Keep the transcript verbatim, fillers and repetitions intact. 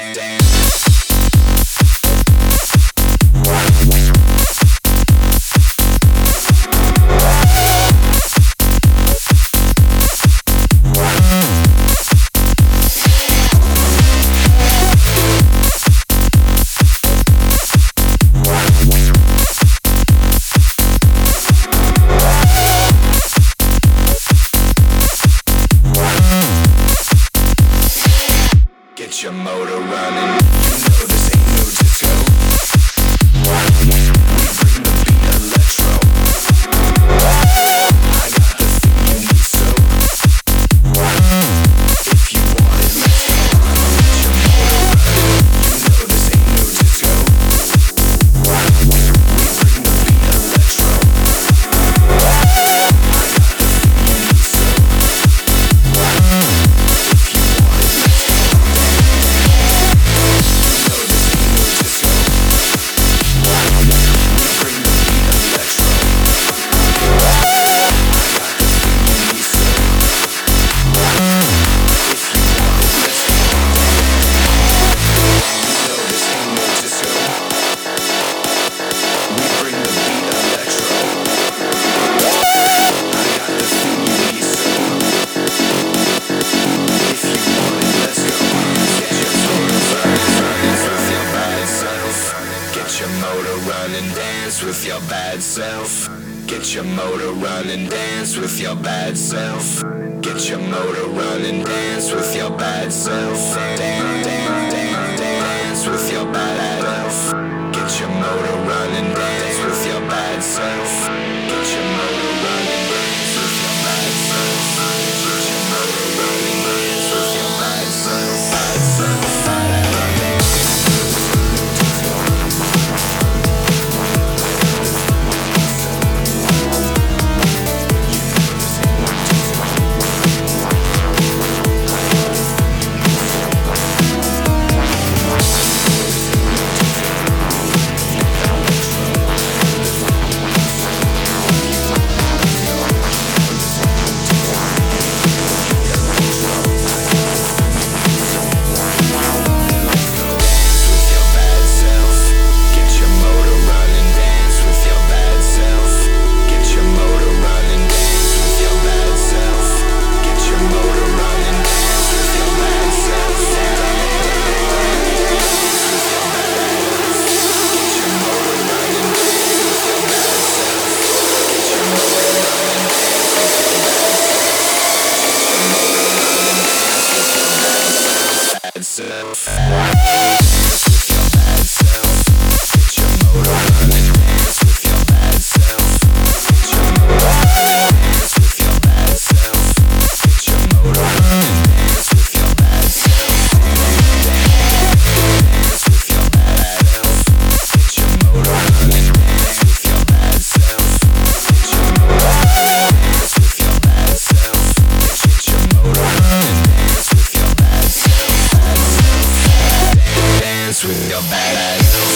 Get your motor running. You know this ain't no disco. We bring the beat electro. I got the thing you need, so if you want it, let's go. Get your motor running. You know this ain't no disco. We bring the beat electro. I got the thing you need, so if you want it, let's go. With your bad self, get your motor running, dance with your bad self, get your motor running, dance with your bad self, dance, dance, dance, dance with your bad self, get your motor running, dance with your bad self, get your motor running, dance with your bad self, get your motor running, dance with your bad self, bad self, bad self. With your bad ass.